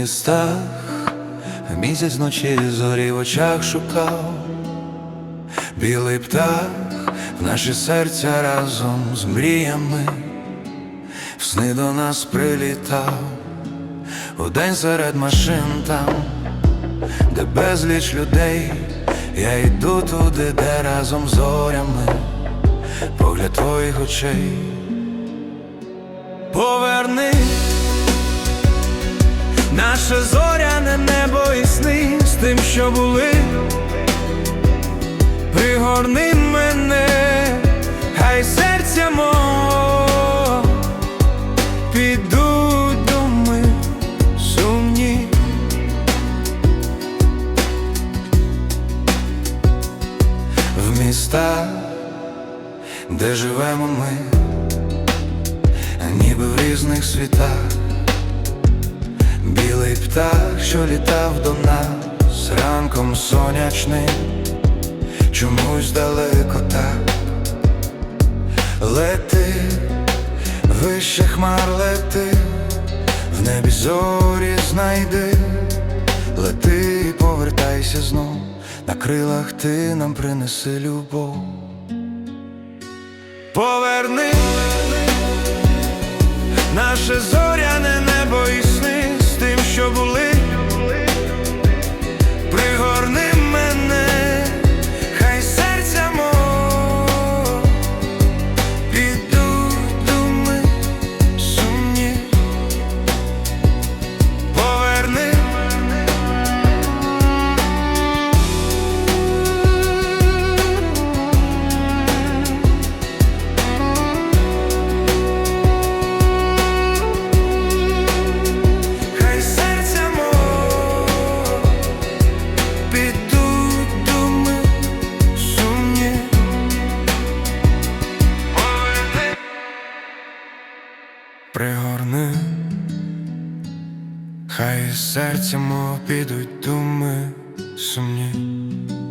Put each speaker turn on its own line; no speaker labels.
містах місяць вночі зорі в очах шукав, білий птах в наші серця разом з мріями в сни до нас прилітав. Удень серед машин там, де безліч людей, я йду туди, де разом з зорями погляд твоїх очей. Поверни наше зоряне небо і сни з тим, що були. Пригорни мене, хай серця мого підуть думи сумні. В містах, де живемо ми, ніби в різних світах. Білий птах, що літав до нас ранком сонячним, чомусь далеко так лети, вище хмар лети, в небі зорі знайди, лети і повертайся знов, на крилах ти нам принеси любов. Поверни наше зоряне небо і сни з тим, що були. Пригорни мене, хай серця мого підуть думи сумні. Поверни пригорни, хай із серця мого підуть думи сумні.